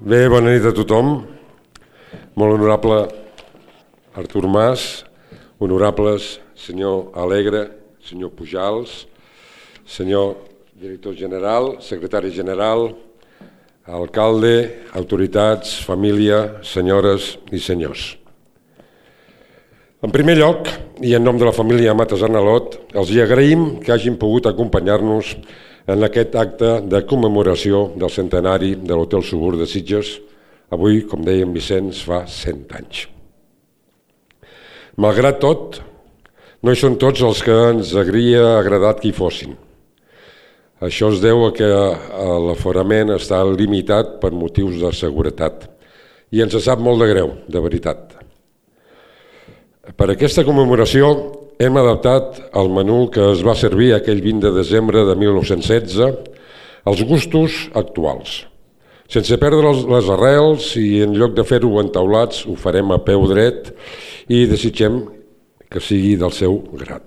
Bé, bona nit a tothom. Molt honorable Artur Mas, honorables senyor Alegre, senyor Pujals, senyor director general, secretari general, alcalde, autoritats, família, senyores i senyors. En primer lloc, i en nom de la família Matas Arnalot, els agraïm que hagin pogut acompanyar-nos en aquest acte de commemoració del centenari de l'Hotel Subur de Sitges. Avui, com deia en Vicenç, fa 100 anys. Malgrat tot, no hi són tots els que ens hauria agradat que hi fossin. Això es deu a que l'aforament està limitat per motius de seguretat i ens sap molt de greu, de veritat. Per aquesta commemoració hem adaptat el menú que es va servir aquell 20 de desembre de 1916 als gustos actuals. Sense perdre les arrels i en lloc de fer-ho entaulats ho farem a peu dret i desitgem que sigui del seu grat.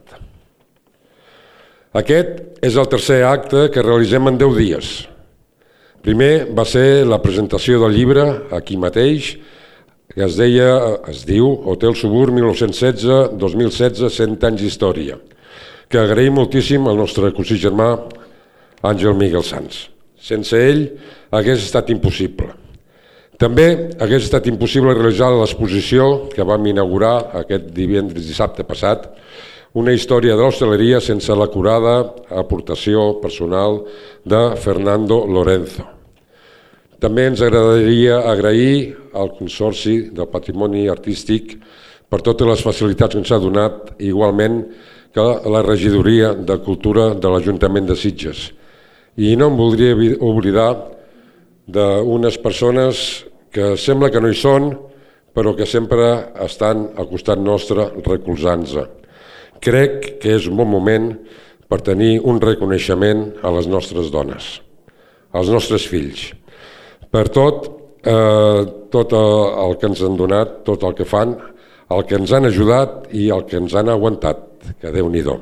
Aquest és el tercer acte que realitzem en 10 dies. Primer va ser la presentació del llibre aquí mateix, que es diu Hotel Subur 1916-2016, 100 anys d'història, que agraïm moltíssim al nostre cosí germà Àngel Miguel Sans. Sense ell hagués estat impossible. També hagués estat impossible realitzar l'exposició que vam inaugurar aquest dissabte passat, una història de l'hostaleria sense l'acurada aportació personal de Fernando Lorenzo. També ens agradaria agrair al Consorci del Patrimoni Artístic per totes les facilitats que ens ha donat, igualment que la Regidoria de Cultura de l'Ajuntament de Sitges. I no em voldria oblidar d'unes persones que sembla que no hi són, però que sempre estan al costat nostre recolzant-se. Crec que és un bon moment per tenir un reconeixement a les nostres dones, als nostres fills, per tot el que ens han donat, tot el que fan, el que ens han ajudat i el que ens han aguantat, que Déu-n'hi-do.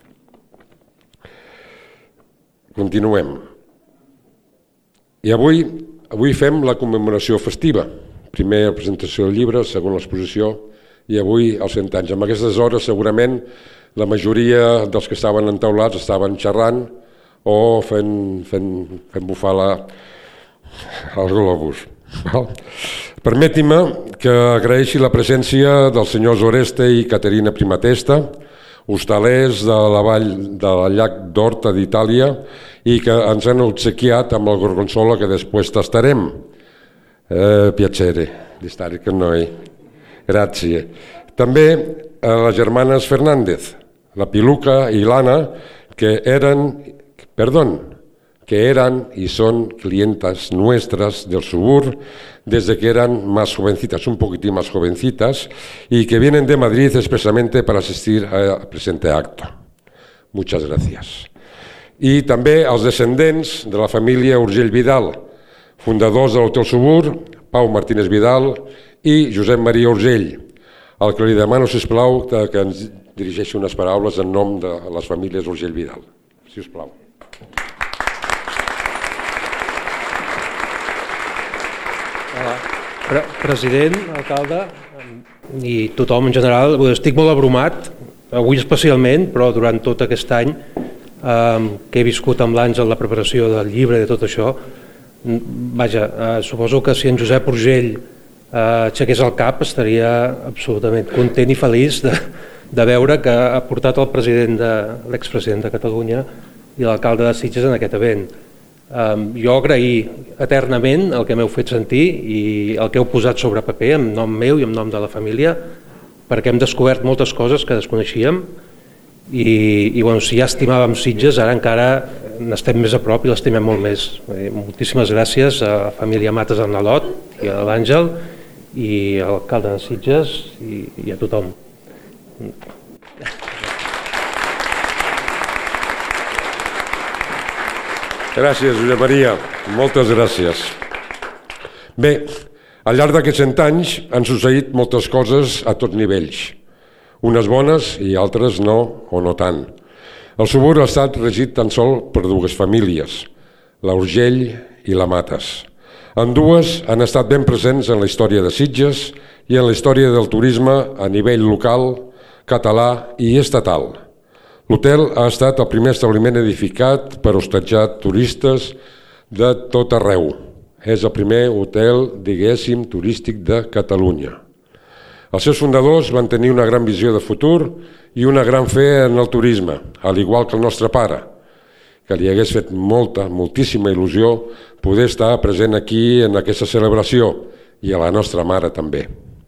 Continuem. I avui fem la commemoració festiva. Primer la presentació del llibre, segon l'exposició i avui els 100 anys. En aquestes hores segurament la majoria dels que estaven entaulats estaven xerrant o fent bufar el globus. Permeti-me que agraeixi la presència dels senyors Oreste i Caterina Primatesta, hostalers de la vall del llac d'Horta d'Itàlia i que ens han obsequiat amb el gorgonzola que després tastarem. Piacere di stare con noi. Grazie. També a les germanes Fernández, la Piluca i l'Anna, que eran y son clientas nuestras del Subur desde que eran más jovencitas, un poquitín más jovencitas, y que vienen de Madrid expresamente para asistir al presente acto. Muchas gracias. I també als descendents de la família Urgell Vidal, fundadors de l'Hotel Subur, Pau Martínez Vidal i Josep Maria Urgell, al que li demano, sisplau, que ens dirigeixi unes paraules en nom de les famílies Urgell Vidal. Sisplau. President, alcalde i tothom en general, estic molt abrumat, avui especialment, però durant tot aquest any que he viscut amb l'Àngel la preparació del llibre i de tot això. Vaja, suposo que si en Josep Urgell aixequés el cap estaria absolutament content i feliç de veure que ha portat l'expresident de Catalunya i l'alcalde de Sitges en aquest event. Jo agrair eternament el que m'heu fet sentir i el que heu posat sobre paper en nom meu i en nom de la família, perquè hem descobert moltes coses que desconeixíem i si ja estimàvem Sitges, ara encara n'estem més a prop i l'estimem molt més. Moltíssimes gràcies a la família Matas Arnalot i a l'Àngel i a l'alcalde de Sitges i a tothom. Gràcies, Josep Maria. Moltes gràcies. Bé, al llarg d'aquests 100 anys han succeït moltes coses a tots nivells. Unes bones i altres no o no tant. El Subur ha estat regit tan sol per dues famílies, la Urgell i la Matas. Ambdues han estat ben presents en la història de Sitges i en la història del turisme a nivell local, català i estatal. L'hotel ha estat el primer establiment edificat per hostatjar turistes de tot arreu. És el primer hotel, diguéssim, turístic de Catalunya. Els seus fundadors van tenir una gran visió de futur i una gran fe en el turisme, al igual que el nostre pare, que li hagués fet moltíssima il·lusió poder estar present aquí en aquesta celebració i a la nostra mare també.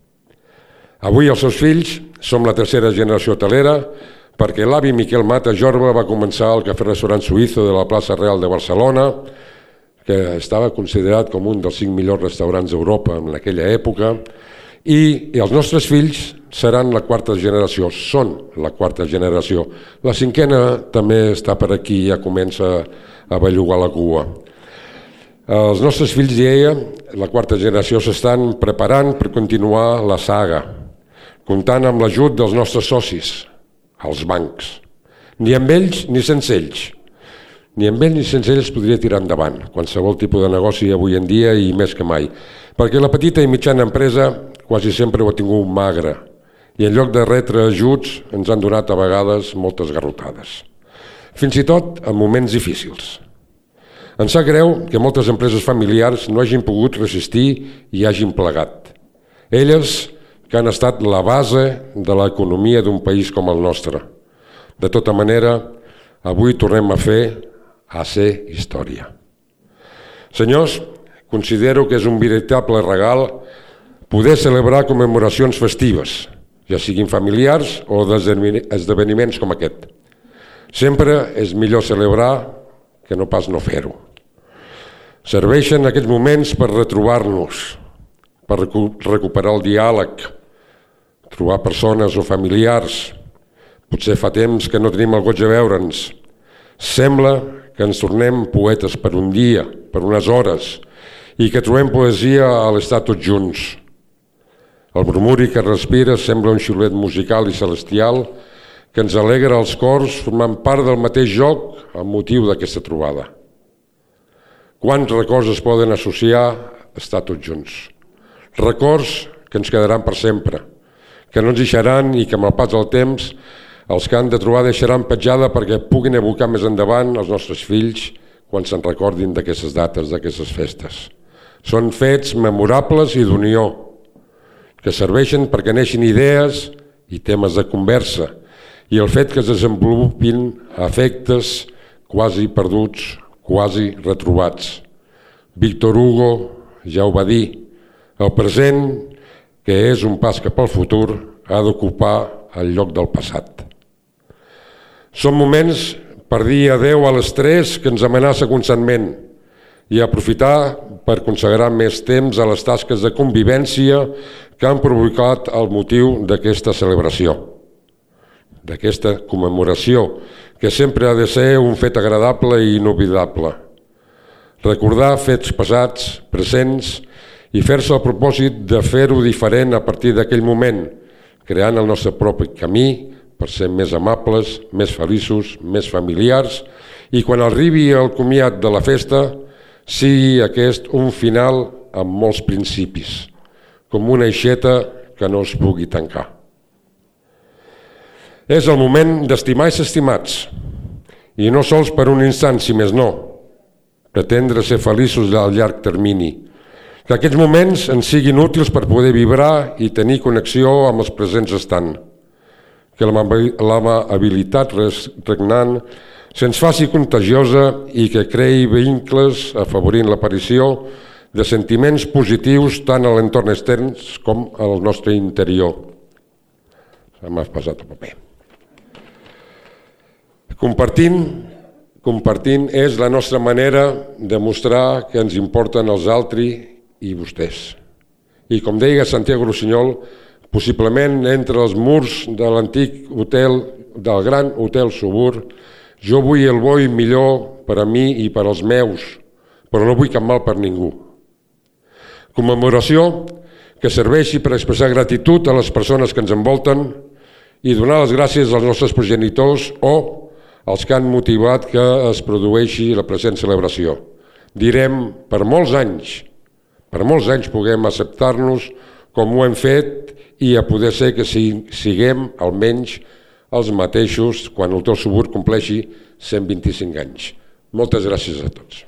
Avui els seus fills som la tercera generació hotelera perquè l'avi Miquel Mata Jorba va començar el cafè-restaurant Suïzo de la plaça Real de Barcelona, que estava considerat com un dels 5 millors restaurants d'Europa en aquella època, i els nostres fills seran la quarta generació, són la quarta generació. La cinquena també està per aquí i ja comença a bellugar la cua. Els nostres fills i ella, la quarta generació, s'estan preparant per continuar la saga, comptant amb l'ajut dels nostres socis, els bancs. Ni amb ells ni sense ells. Ni amb ells ni sense ells podria tirar endavant qualsevol tipus de negoci avui en dia i més que mai, perquè la petita i mitjana empresa quasi sempre ho ha tingut magre i en lloc de retre ajuts ens han donat a vegades moltes garrotades, fins i tot en moments difícils. Ens sap greu que moltes empreses familiars no hagin pogut resistir i hagin plegat. Elles que han estat la base de l'economia d'un país com el nostre. De tota manera, avui tornem a ser història. Senyors, considero que és un veritable regal poder celebrar commemoracions festives, ja siguin familiars o d'esdeveniments com aquest. Sempre és millor celebrar que no pas no fer-ho. Serveixen aquests moments per retrobar-nos, per recuperar el diàleg, trobar persones o familiars. Potser fa temps que no tenim el goig de veure'ns. Sembla que ens tornem poetes per un dia, per unes hores, i que trobem poesia a l'estar tots junts. El murmuri que respira sembla un xiulet musical i celestial que ens alegra els cors formant part del mateix joc amb motiu d'aquesta trobada. Quants records es poden associar a estar tots junts? Records que ens quedaran per sempre, que no ens deixaran i que amb el pas del temps els que han de trobar deixaran petjada perquè puguin evocar més endavant els nostres fills quan se'n recordin d'aquestes dates, d'aquestes festes. Són fets memorables i d'unió, que serveixen perquè neixin idees i temes de conversa i el fet que es desenvolupin afectes quasi perduts, quasi retrobats. Víctor Hugo ja ho va dir, el present, que és un pas cap al futur, ha d'ocupar el lloc del passat. Són moments per dir adeu a l'estrès que ens amenaça constantment i aprofitar per consagrar més temps a les tasques de convivència que han provocat el motiu d'aquesta celebració, d'aquesta commemoració, que sempre ha de ser un fet agradable i inoblidable. Recordar fets passats, presents, i fer-se el propòsit de fer-ho diferent a partir d'aquell moment, creant el nostre propi camí per ser més amables, més feliços, més familiars, i quan arribi el comiat de la festa, sigui aquest un final amb molts principis, com una aixeta que no es pugui tancar. És el moment d'estimar i ser estimats, i no sols per un instant, si més no, pretendre ser feliços a llarg termini, que aquests moments ens siguin útils per poder vibrar i tenir connexió amb els presents estant, que l'amabilitat regnant se'ns faci contagiosa i que creï vincles afavorint l'aparició de sentiments positius tant a l'entorn extern com al nostre interior. Se m'ha passat el paper. Compartint és la nostra manera de mostrar que ens importen els altres i vostès. I com deia Santiago Rossinyol, possiblement entre els murs de l'antic hotel, del gran hotel Subur, jo vull el bo i millor per a mi i per als meus, però no vull cap mal per ningú. Commemoració que serveixi per expressar gratitud a les persones que ens envolten i donar les gràcies als nostres progenitors o als que han motivat que es produeixi la present celebració. Direm per molts anys per molts anys puguem acceptar-nos com ho hem fet i a poder ser que siguem almenys els mateixos quan el Hotel Subur compleixi 125 anys. Moltes gràcies a tots.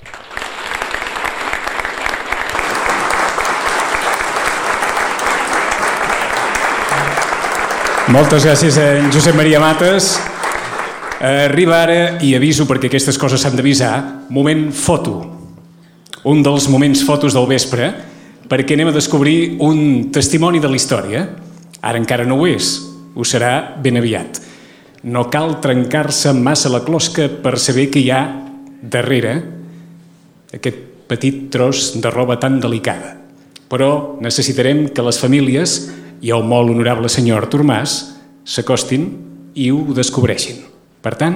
Moltes gràcies a en Josep Maria Mates. Arriba ara, i aviso perquè aquestes coses s'han d'avisar, moment foto. Un dels moments fotos del vespre, perquè anem a descobrir un testimoni de la història. Ara encara no ho és, ho serà ben aviat. No cal trencar-se massa la closca per saber que hi ha darrere aquest petit tros de roba tan delicada. Però necessitarem que les famílies i el molt honorable senyor Artur Mas s'acostin i ho descobreixin. Per tant,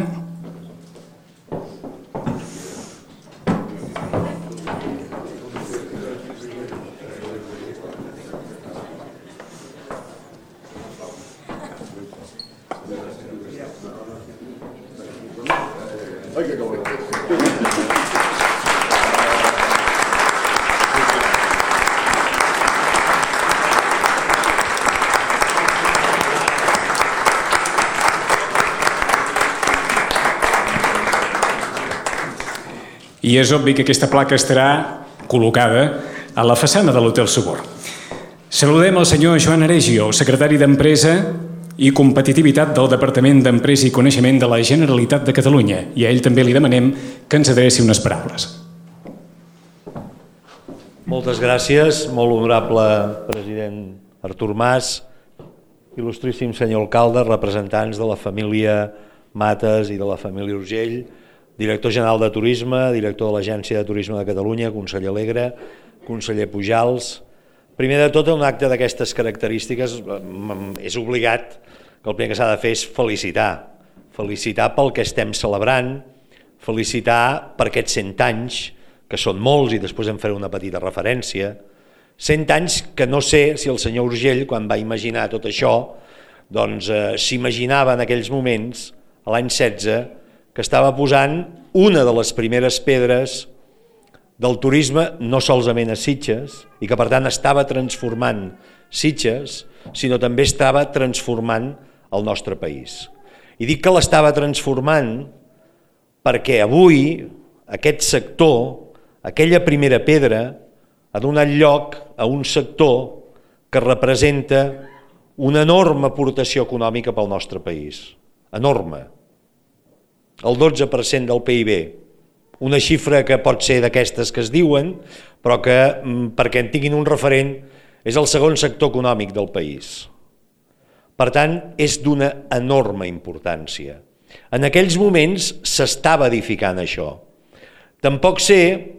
i és obvi que aquesta placa estarà col·locada a la façana de l'Hotel Subur. Saludem el senyor Joan Aregio, secretari d'Empresa i Competitivitat del Departament d'Empresa i Coneixement de la Generalitat de Catalunya, i a ell també li demanem que ens adreci unes paraules. Moltes gràcies, molt honorable president Artur Mas, il·lustríssim senyor alcalde, representants de la família Mates i de la família Urgell, director general de Turisme, director de l'Agència de Turisme de Catalunya, conseller Alegre, conseller Pujals. Primer de tot, un acte d'aquestes característiques és obligat que el primer que s'ha de fer és felicitar. Felicitar pel que estem celebrant, felicitar per aquests 100 anys, que són molts i després en faré una petita referència. 100 anys que no sé si el senyor Urgell, quan va imaginar tot això, doncs s'imaginava en aquells moments, a l'any 16, que estava posant una de les primeres pedres del turisme, no solament a Sitges, i que per tant estava transformant Sitges, sinó també estava transformant el nostre país. I dic que l'estava transformant perquè avui aquest sector, aquella primera pedra, ha donat lloc a un sector que representa una enorme aportació econòmica pel nostre país. Enorme. El 12% del PIB, una xifra que pot ser d'aquestes que es diuen, però que, perquè en tinguin un referent, és el segon sector econòmic del país. Per tant, és d'una enorme importància. En aquells moments s'estava edificant això. Tampoc sé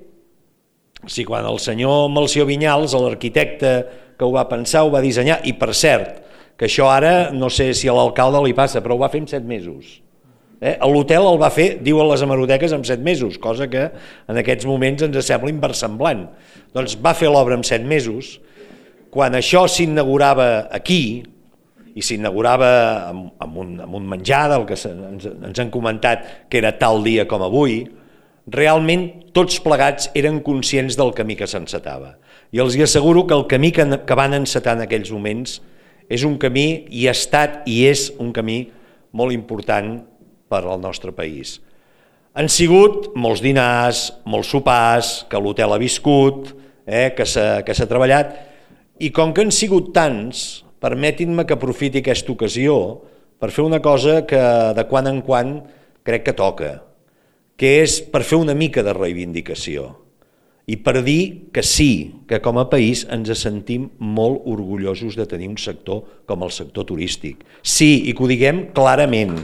si quan el senyor Melcior Vinyals, l'arquitecte que ho va pensar, ho va dissenyar, i per cert, que això ara no sé si a l'alcalde li passa, però ho va fer en 7 mesos. L'hotel el va fer, diuen les hemeroteques, en 7 mesos, cosa que en aquests moments ens sembla inversemblant. Doncs va fer l'obra en 7 mesos. Quan això s'inaugurava aquí, i s'inaugurava amb un menjar del que ens han comentat que era tal dia com avui, realment tots plegats eren conscients del camí que s'encetava. I els asseguro que el camí que van encetar en aquells moments és un camí, i ha estat i és un camí molt important per al nostre país. Han sigut molts dinars, molts sopars, que l'hotel ha viscut, que s'ha treballat, i com que han sigut tants, permetin-me que aprofiti aquesta ocasió per fer una cosa que de quan en quan crec que toca, que és per fer una mica de reivindicació i per dir que sí, que com a país ens sentim molt orgullosos de tenir un sector com el sector turístic. Sí, i que ho diguem clarament.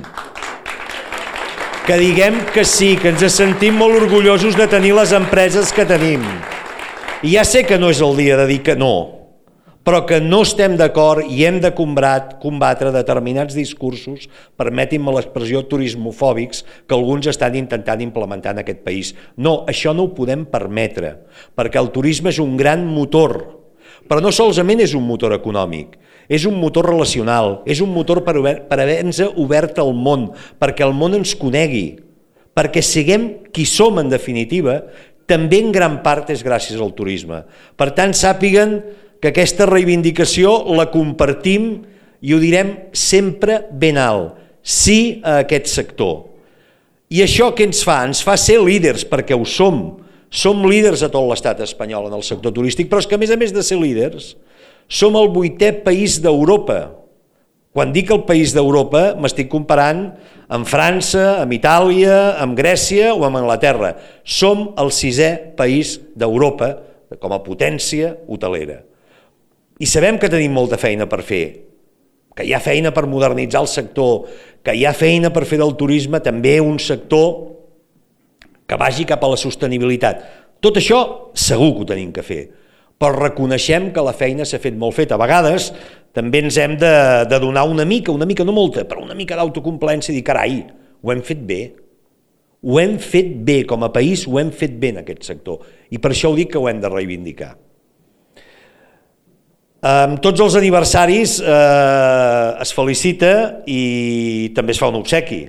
Que diguem que sí, que ens sentim molt orgullosos de tenir les empreses que tenim. I ja sé que no és el dia de dir que no, però que no estem d'acord i hem de combatre determinats discursos, permetin-me l'expressió, turismofòbics, que alguns estan intentant implementar en aquest país. No, això no ho podem permetre, perquè el turisme és un gran motor, però no solament és un motor econòmic, és un motor relacional, és un motor per haver-nos obert al món, perquè el món ens conegui, perquè siguem qui som en definitiva, també en gran part és gràcies al turisme. Per tant, sàpiguen que aquesta reivindicació la compartim i ho direm sempre ben alt, sí a aquest sector. I això què ens fa? Ens fa ser líders, perquè ho som. Som líders a tot l'estat espanyol en el sector turístic, però és que a més de ser líders, som el 8è país d'Europa. Quan dic el país d'Europa, m'estic comparant amb França, amb Itàlia, amb Grècia o amb Anglaterra. Som el 6è país d'Europa com a potència hotelera. I sabem que tenim molta feina per fer, que hi ha feina per modernitzar el sector, que hi ha feina per fer del turisme també un sector que vagi cap a la sostenibilitat. Tot això segur que ho tenim que fer, però reconeixem que la feina s'ha fet molt feta. A vegades també ens hem de donar una mica no molta, però una mica d'autocomplaença i dir, carai, ho hem fet bé. Ho hem fet bé, com a país ho hem fet bé en aquest sector. I per això ho dic que ho hem de reivindicar. Amb tots els aniversaris es felicita i també es fa un obsequi.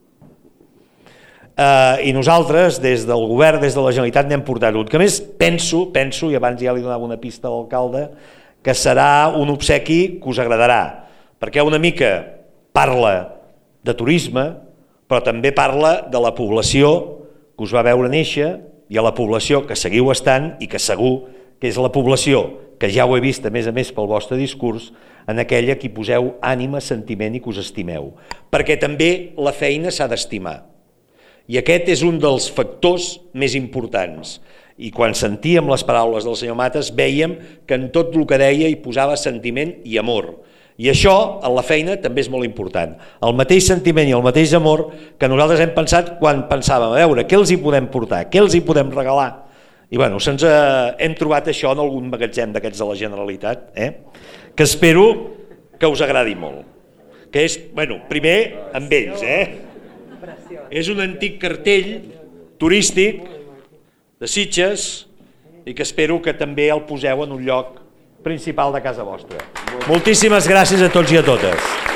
I nosaltres, des del govern, des de la Generalitat, n'hem portat un. Que a més penso, i abans ja li donava una pista a l'alcalde, que serà un obsequi que us agradarà, perquè una mica parla de turisme, però també parla de la població que us va veure néixer i a la població que seguiu estant i que segur que és la població que ja ho he vist, a més pel vostre discurs, en aquella que hi poseu ànima, sentiment i que us estimeu. Perquè també la feina s'ha d'estimar. I aquest és un dels factors més importants. I quan sentíem les paraules del senyor Matas vèiem que en tot el que deia hi posava sentiment i amor. I això, en la feina, també és molt important. El mateix sentiment i el mateix amor que nosaltres hem pensat quan pensàvem, a veure, què els hi podem portar, què els hi podem regalar? I bueno, hem trobat això en algun magatzem d'aquests de la Generalitat, que espero que us agradi molt. Que és, primer, amb ells, És un antic cartell turístic de Sitges i que espero que també el poseu en un lloc principal de casa vostra. Moltíssimes gràcies a tots i a totes.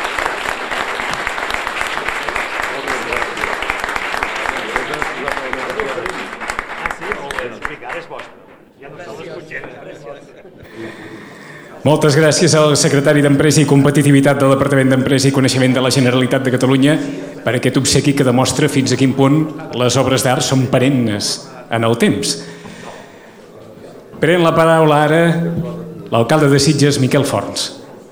Moltes gràcies al secretari d'Empresa i Competitivitat del Departament d'Empresa i Coneixement de la Generalitat de Catalunya per aquest obsequi que demostra fins a quin punt les obres d'art són perennes en el temps. Pren la paraula ara l'alcalde de Sitges, Miquel Forns.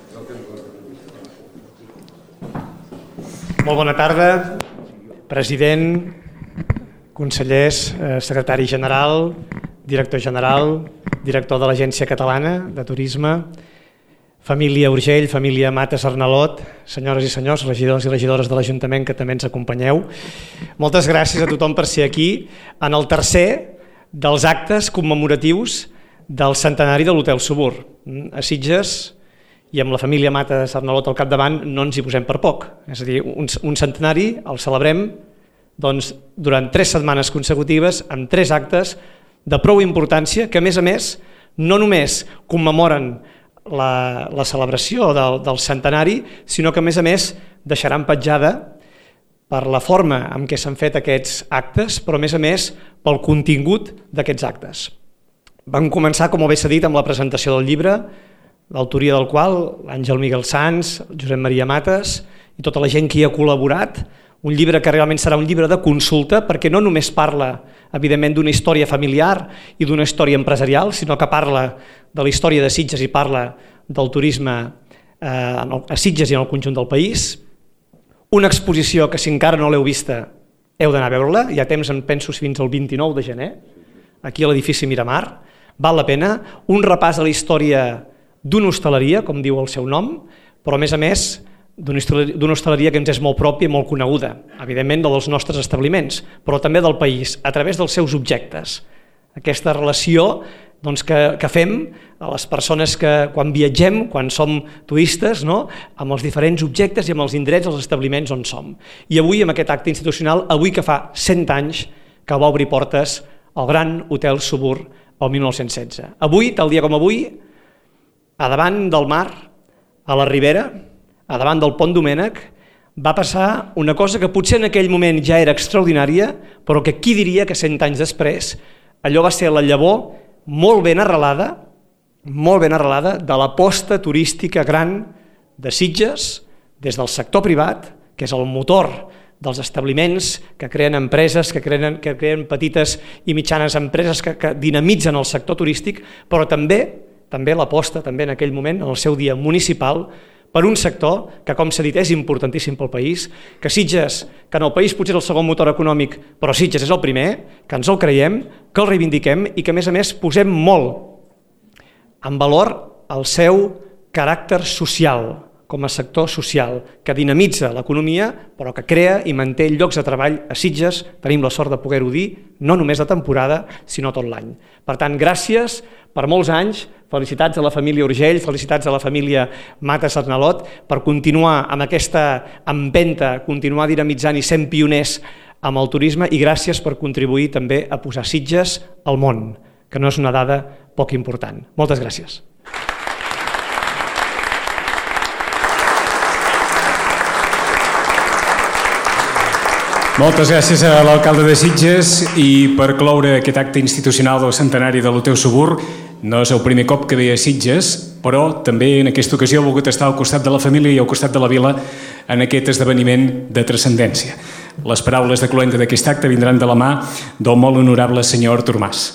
Molt bona tarda, president, consellers, secretari general, director general, director de l'Agència Catalana de Turisme, família Urgell, família Matas Arnalot, senyores i senyors, regidors i regidores de l'Ajuntament que també ens acompanyeu. Moltes gràcies a tothom per ser aquí en el tercer dels actes commemoratius del centenari de l'Hotel Subur. A Sitges, i amb la família Matas Arnalot al capdavant, no ens hi posem per poc. És a dir, un centenari el celebrem durant 3 setmanes consecutives amb 3 actes de prou importància que, a més, no només commemoren la celebració del centenari, sinó que, a més, deixaran petjada per la forma en què s'han fet aquests actes, però, a més, pel contingut d'aquests actes. Vam començar, com bé s'ha dit, amb la presentació del llibre, l'autoria del qual l'Àngel Miguel Sans, Josep Maria Matas i tota la gent que hi ha col·laborat, un llibre que realment serà un llibre de consulta perquè no només parla, evidentment, d'una història familiar i d'una història empresarial, sinó que parla de la història de Sitges i parla del turisme a Sitges i en el conjunt del país. Una exposició que, si encara no l'heu vista, heu d'anar a veure-la. Hi ha temps, em penso, fins al 29 de gener, aquí a l'edifici Miramar. Val la pena. Un repàs a la història d'una hostaleria, com diu el seu nom, però, a més, d'una hostaleria que ens és molt pròpia i molt coneguda, evidentment dels nostres establiments, però també del país, a través dels seus objectes. Aquesta relació que fem a les persones que quan viatgem, quan som turistes, amb els diferents objectes i amb els indrets, els establiments on som. I avui, amb aquest acte institucional, avui que fa 100 anys que va obrir portes el Gran Hotel Subur el 1916. Avui, tal dia com avui, a davant del mar, a la Ribera, a davant del Pont Domènec, va passar una cosa que potser en aquell moment ja era extraordinària, però que qui diria que 100 anys després allò va ser la llavor molt ben arrelada de l'aposta turística gran de Sitges des del sector privat, que és el motor dels establiments que creen empreses, que creen petites i mitjanes empreses que dinamitzen el sector turístic, però també l'aposta també en aquell moment, en el seu dia municipal, per un sector que, com s'ha dit, és importantíssim pel país, que Sitges, que en el país potser és el segon motor econòmic, però Sitges és el primer, que ens el creiem, que el reivindiquem i que, a més, posem molt en valor el seu caràcter social, com a sector social, que dinamitza l'economia, però que crea i manté llocs de treball a Sitges. Tenim la sort de poder-ho dir, no només de temporada, sinó tot l'any. Per tant, gràcies per molts anys, felicitats a la família Urgell, felicitats a la família Mates Arnalot, per continuar amb aquesta empenta, continuar dinamitzant i sent pioners amb el turisme, i gràcies per contribuir també a posar Sitges al món, que no és una dada poc important. Moltes gràcies. Moltes gràcies a l'alcalde de Sitges, i per cloure aquest acte institucional del centenari de l'Hotel Subur, no és el primer cop que ve a Sitges, però també en aquesta ocasió ha volgut estar al costat de la família i al costat de la vila en aquest esdeveniment de transcendència. Les paraules de cloenda d'aquest acte vindran de la mà del molt honorable senyor Artur Mas.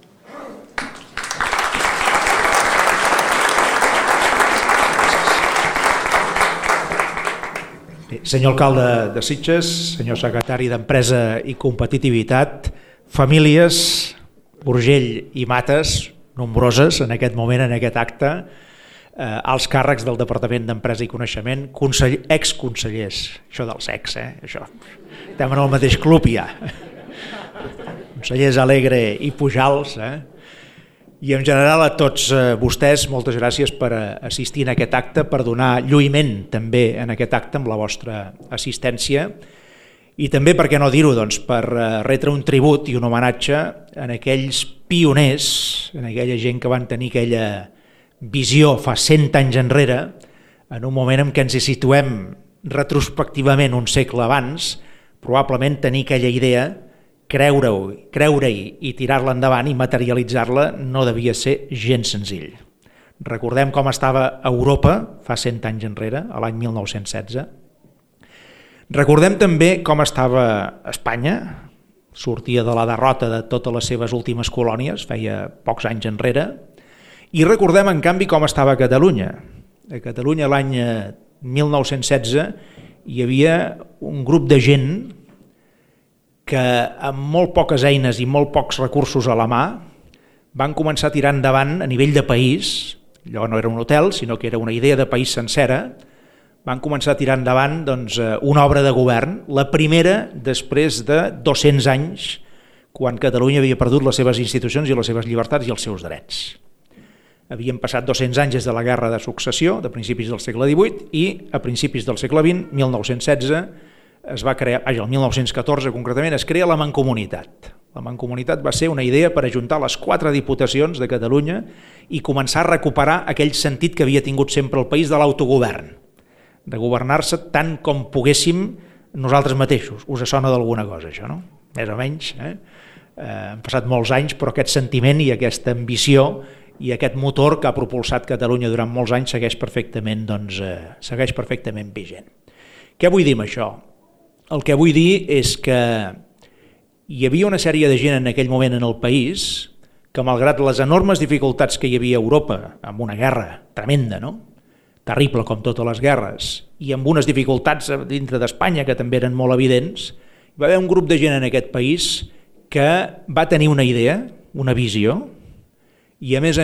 Senyor alcalde de Sitges, senyor secretari d'Empresa i Competitivitat, famílies Urgell i Mates, nombroses en aquest moment, en aquest acte, alts càrrecs del Departament d'Empresa i Coneixement, exconsellers, això dels ex, això, estem en el mateix club ja, consellers Alegre i Pujals, i en general a tots vostès, moltes gràcies per assistir en aquest acte, per donar lluïment també en aquest acte amb la vostra assistència, i també, per què no dir-ho, doncs, per retre un tribut i un homenatge en aquells pioners, en aquella gent que van tenir aquella visió fa 100 anys enrere, en un moment en què ens hi situem retrospectivament un segle abans, probablement tenir aquella idea, creure-hi i tirar-la endavant i materialitzar-la no devia ser gens senzill. Recordem com estava Europa fa 100 anys enrere, a l'any 1916. Recordem també com estava Espanya, sortia de la derrota de totes les seves últimes colònies, feia pocs anys enrere, i recordem en canvi com estava Catalunya. A Catalunya l'any 1916 hi havia un grup de gent que amb molt poques eines i molt pocs recursos a la mà van començar a tirar endavant a nivell de país, allò no era un hotel sinó que era una idea de país sencera, van començar a tirar endavant una obra de govern, la primera després de 200 anys, quan Catalunya havia perdut les seves institucions i les seves llibertats i els seus drets. Havien passat 200 anys des de la Guerra de Successió, de principis del segle XVIII, i a principis del segle XX, 1916, es va crear, el 1914 concretament, es crea la Mancomunitat. La Mancomunitat va ser una idea per ajuntar les 4 diputacions de Catalunya i començar a recuperar aquell sentit que havia tingut sempre el país de l'autogovern, de governar-se tant com poguéssim nosaltres mateixos. Us sona d'alguna cosa, això, no? Més o menys. Han passat molts anys, però aquest sentiment i aquesta ambició i aquest motor que ha propulsat Catalunya durant molts anys segueix perfectament vigent. Què vull dir amb això? El que vull dir és que hi havia una sèrie de gent en aquell moment en el país que, malgrat les enormes dificultats que hi havia a Europa, amb una guerra tremenda, no? Terrible com totes les guerres, i amb unes dificultats dintre d'Espanya que també eren molt evidents, hi va haver un grup de gent en aquest país que va tenir una idea, una visió, i a més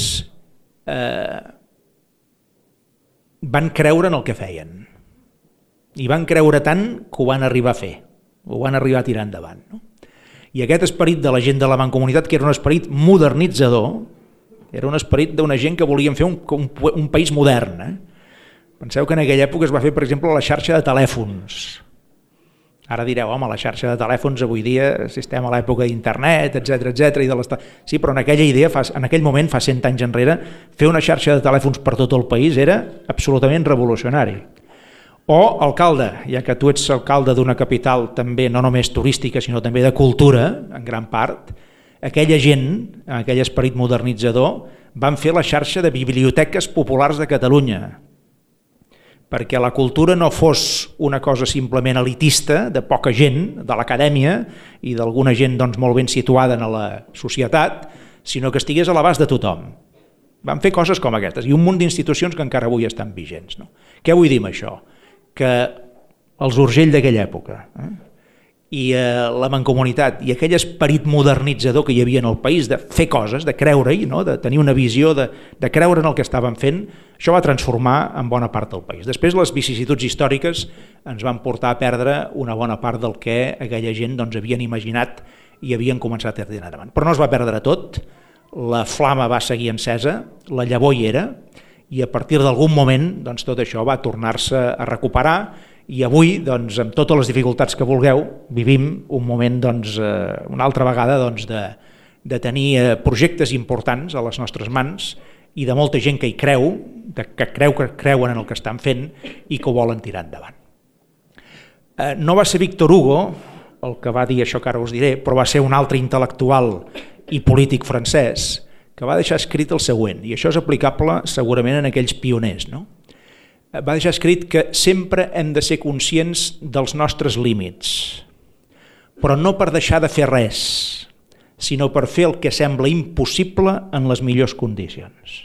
van creure en el que feien. I van creure tant que ho van arribar a fer, ho van arribar a tirar endavant. No? I aquest esperit de la gent de la Mancomunitat, que era un esperit modernitzador, era un esperit d'una gent que volien fer un país modern. Penseu que en aquella època es va fer, per exemple, la xarxa de telèfons. Ara direu, home, la xarxa de telèfons avui dia, si estem a l'època d'internet, etc. Sí, però en aquell moment, fa 100 anys enrere, fer una xarxa de telèfons per tot el país era absolutament revolucionari. O, alcalde, ja que tu ets alcalde d'una capital també no només turística, sinó també de cultura, en gran part, aquella gent, aquell esperit modernitzador, van fer la xarxa de biblioteques populars de Catalunya, perquè la cultura no fos una cosa simplement elitista, de poca gent, de l'acadèmia i d'alguna gent doncs, molt ben situada en la societat, sinó que estigués a l'abast de tothom. Van fer coses com aquestes i un munt d'institucions que encara avui estan vigents. No? Què vull dir amb això? Que els Urgell d'aquella època i la Mancomunitat i aquell esperit modernitzador que hi havia en el país de fer coses, de creure-hi, no? De tenir una visió, de creure en el que estaven fent, això va transformar en bona part del país. Després les vicissituds històriques ens van portar a perdre una bona part del que aquella gent doncs, havien imaginat i havien començat a tirar endavant. Però no es va perdre tot, la flama va seguir encesa, la llavor hi era i a partir d'algun moment doncs, tot això va tornar-se a recuperar i avui, doncs, amb totes les dificultats que vulgueu, vivim un moment doncs, una altra vegada doncs, de tenir projectes importants a les nostres mans i de molta gent que hi creu, que creuen en el que estan fent i que ho volen tirar endavant. No va ser Victor Hugo el que va dir això que ara us diré, però va ser un altre intel·lectual i polític francès que va deixar escrit el següent, i això és aplicable segurament en aquells pioners, no? Va deixar escrit que sempre hem de ser conscients dels nostres límits, però no per deixar de fer res, sinó per fer el que sembla impossible en les millors condicions.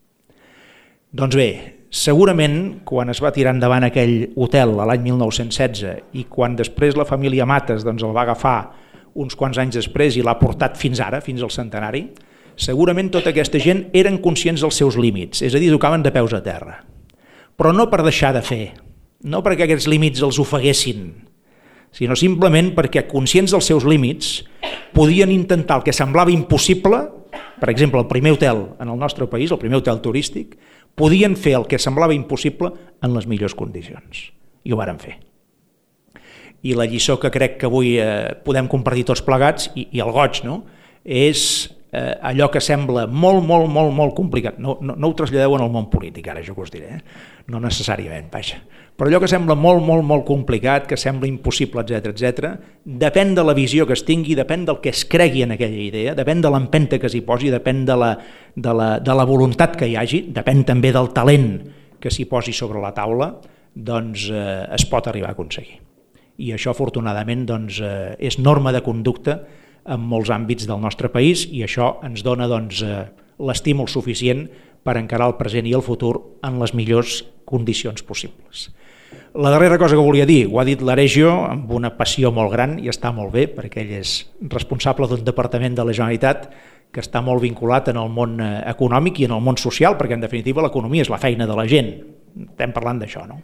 Doncs bé, segurament quan es va tirar endavant aquell hotel l'any 1916 i quan després la família Mates doncs, el va agafar uns quants anys després i l'ha portat fins ara, fins al centenari, segurament tota aquesta gent eren conscients dels seus límits, és a dir, tocaven de peus a terra. Però no per deixar de fer, no perquè aquests límits els ofeguessin, sinó simplement perquè, conscients dels seus límits, podien intentar el que semblava impossible, per exemple, el primer hotel en el nostre país, el primer hotel turístic, podien fer el que semblava impossible en les millors condicions. I ho varen fer. I la lliçó que crec que avui podem compartir tots plegats, i el goig, no? És allò que sembla molt complicat. No ho traslladeu en el món polític, ara això que us diré, no necessàriament, vaja. Però allò que sembla molt complicat, que sembla impossible, etc., depèn de la visió que es tingui, depèn del que es cregui en aquella idea, depèn de l'empenta que s'hi posi, depèn de la voluntat que hi hagi, depèn també del talent que s'hi posi sobre la taula, doncs es pot arribar a aconseguir. I això, afortunadament, doncs, és norma de conducta en molts àmbits del nostre país i això ens dona doncs, l'estímul suficient per encarar el present i el futur en les millors condicions possibles. La darrera cosa que volia dir, ho ha dit l'Aregio amb una passió molt gran i està molt bé perquè ell és responsable d'un departament de la Generalitat que està molt vinculat en el món econòmic i en el món social, perquè en definitiva l'economia és la feina de la gent, estem parlant d'això, no?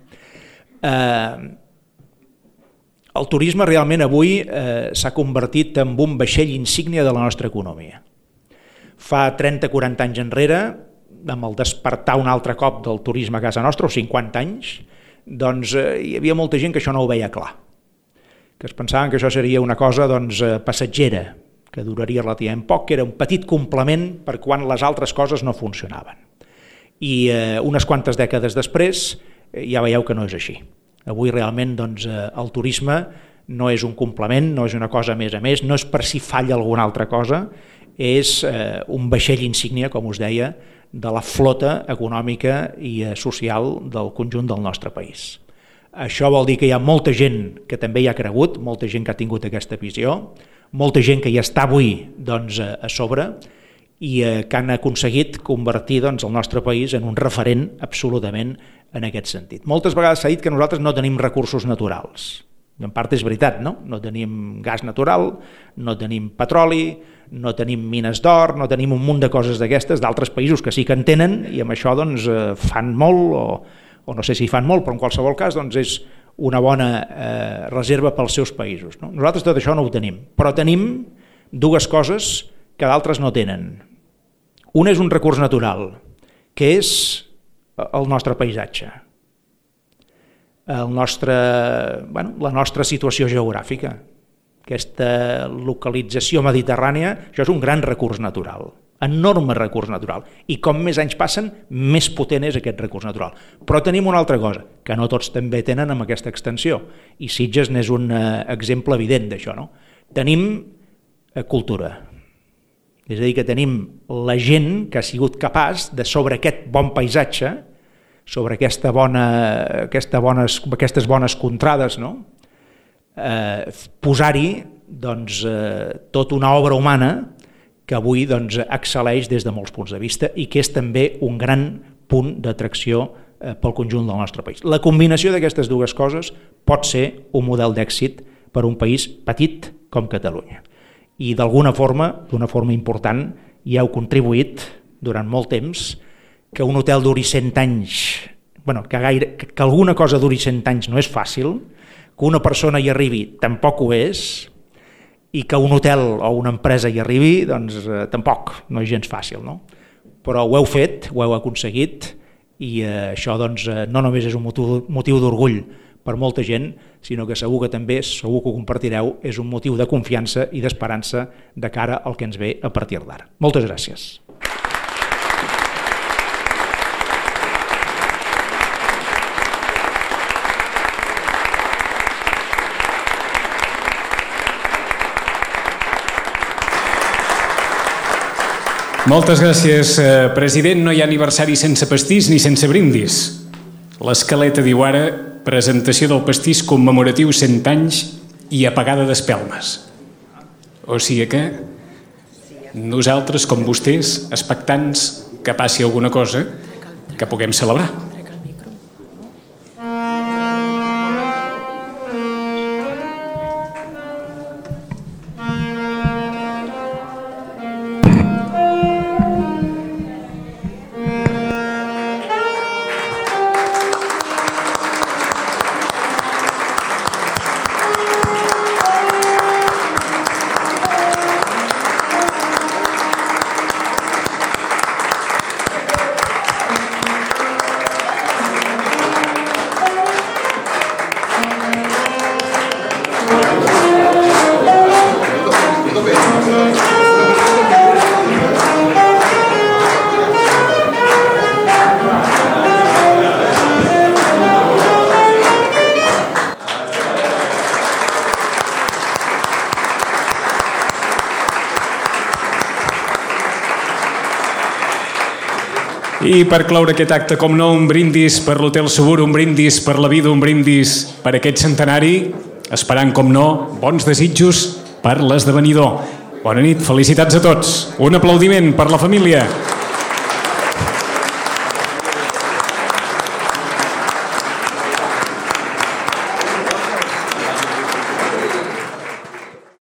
El turisme realment avui s'ha convertit en un vaixell insígnia de la nostra economia. Fa 30-40 anys enrere, amb el despertar un altre cop del turisme a casa nostra, o 50 anys, doncs hi havia molta gent que això no ho veia clar, que es pensaven que això seria una cosa doncs, passatgera, que duraria relativament poc, que era un petit complement per quan les altres coses no funcionaven. I unes quantes dècades després ja veieu que no és així. Avui realment doncs, el turisme no és un complement, no és una cosa més a més, no és per si falla alguna altra cosa, és un vaixell insígnia, com us deia, de la flota econòmica i social del conjunt del nostre país. Això vol dir que hi ha molta gent que també hi ha cregut, molta gent que ha tingut aquesta visió, molta gent que hi està avui doncs, a sobre i que han aconseguit convertir doncs, el nostre país en un referent absolutament en aquest sentit. Moltes vegades s'ha dit que nosaltres no tenim recursos naturals. En part és veritat, no? No tenim gas natural, no tenim petroli, no tenim mines d'or, no tenim un munt de coses d'aquestes d'altres països que sí que en tenen i amb això doncs, fan molt o no sé si fan molt, però en qualsevol cas doncs, és una bona reserva pels seus països. No? Nosaltres tot això no ho tenim, però tenim dues coses que d'altres no tenen. Un és un recurs natural, que és el nostre paisatge, la nostra situació geogràfica. Aquesta localització mediterrània, això és un gran recurs natural, enorme recurs natural, i com més anys passen, més potent és aquest recurs natural. Però tenim una altra cosa, que no tots també tenen amb aquesta extensió, i Sitges n'és un exemple evident d'això, no? Tenim cultura, És a dir, que tenim la gent que ha sigut capaç de, sobre aquest bon paisatge, sobre aquestes bones contrades, no? Posar-hi tota una obra humana que avui excel·leix des de molts punts de vista i que és també un gran punt d'atracció pel conjunt del nostre país. La combinació d'aquestes dues coses pot ser un model d'èxit per un país petit com Catalunya. I d'una forma important, hi heu contribuït durant molt temps que un hotel duri 100 anys, que alguna cosa duri 100 anys no és fàcil, que una persona hi arribi tampoc ho és, i que un hotel o una empresa hi arribi, tampoc no és gens fàcil, no? Però ho heu fet, ho heu aconseguit, i això no només és un motiu d'orgull per molta gent, sinó que segur que ho compartireu, és un motiu de confiança i d'esperança de cara al que ens ve a partir d'ara. Moltes gràcies. Moltes gràcies, president. No hi ha aniversari sense pastís ni sense brindis. L'escaleta diu ara presentació del pastís commemoratiu 100 anys i apagada d'espelmes. O sigui que nosaltres, com vostès, expectants que passi alguna cosa que puguem celebrar. I per cloure aquest acte, com no, un brindis per l'Hotel Subur, un brindis per la vida, un brindis per aquest centenari, esperant, com no, bons desitjos per l'esdevenidor. Bona nit, felicitats a tots. Un aplaudiment per la família.